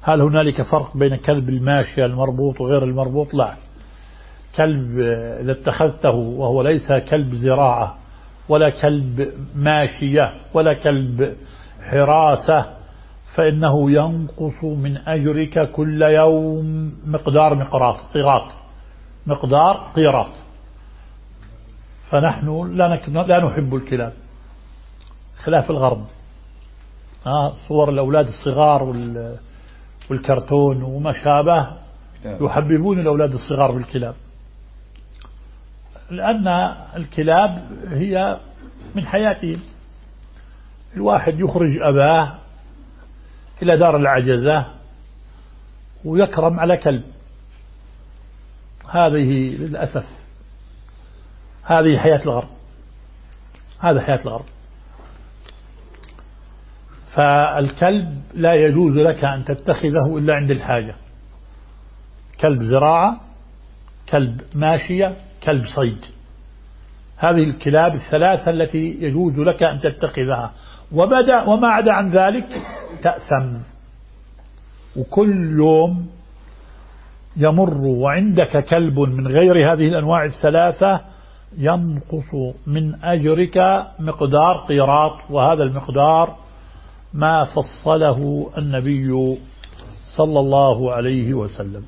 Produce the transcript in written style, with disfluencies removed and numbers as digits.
هل هنالك فرق بين كلب الماشية المربوط وغير المربوط؟ لا. كلب إذا اتخذته وهو ليس كلب زراعة ولا كلب ماشية ولا كلب حراسة فإنه ينقص من أجرك كل يوم مقدار قيراط. فنحن لا نحب الكلاب خلاف الغرب. صور الأولاد الصغار والكرتون وما شابه يحببون الأولاد الصغار بالكلاب، لأن الكلاب هي من حياتهم. الواحد يخرج أباه إلى دار العجزة ويكرم على كلب. هذه للأسف هذه حياة الغرب، هذا حياة الغرب. فالكلب لا يجوز لك أن تتخذه إلا عند الحاجة، كلب زراعة، كلب ماشية، كلب صيد. هذه الكلاب الثلاثة التي يجوز لك أن تتخذها، وما عدا عن ذلك تأثم. وكل يوم يمر وعندك كلب من غير هذه الأنواع الثلاثة ينقص من أجرك مقدار قيراط، وهذا المقدار ما فصله النبي صلى الله عليه وسلم.